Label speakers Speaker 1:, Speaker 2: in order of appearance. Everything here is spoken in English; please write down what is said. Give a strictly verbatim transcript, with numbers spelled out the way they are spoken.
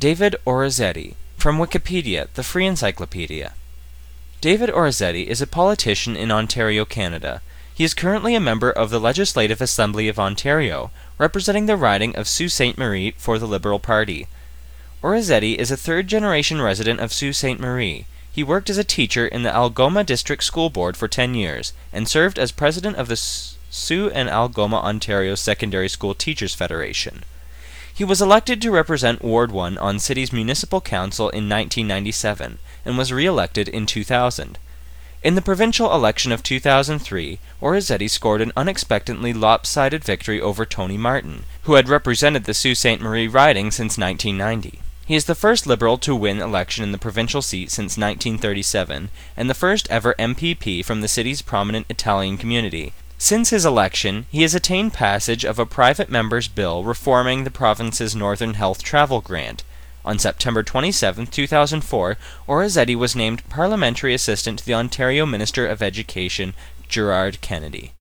Speaker 1: David Orazietti, from Wikipedia, the free encyclopedia. David Orazietti is a politician in Ontario, Canada. He is currently a member of the Legislative Assembly of Ontario, representing the riding of Sault Ste. Marie for the Liberal Party. Orazietti is a third-generation resident of Sault Ste. Marie. He worked as a teacher in the Algoma District School Board for ten years, and served as president of the Sault and Algoma, Ontario Secondary School Teachers Federation. He was elected to represent Ward one on City's Municipal Council in nineteen ninety-seven, and was re-elected in two thousand. In the provincial election of two thousand three, Orazietti scored an unexpectedly lopsided victory over Tony Martin, who had represented the Sault Ste. Marie riding since nineteen ninety. He is the first Liberal to win election in the provincial seat since nineteen thirty-seven, and the first ever M P P from the city's prominent Italian community. Since his election, he has attained passage of a private member's bill reforming the province's Northern Health Travel Grant. On September twenty-seventh, two thousand four, Orazietti was named Parliamentary Assistant to the Ontario Minister of Education, Gerard Kennedy.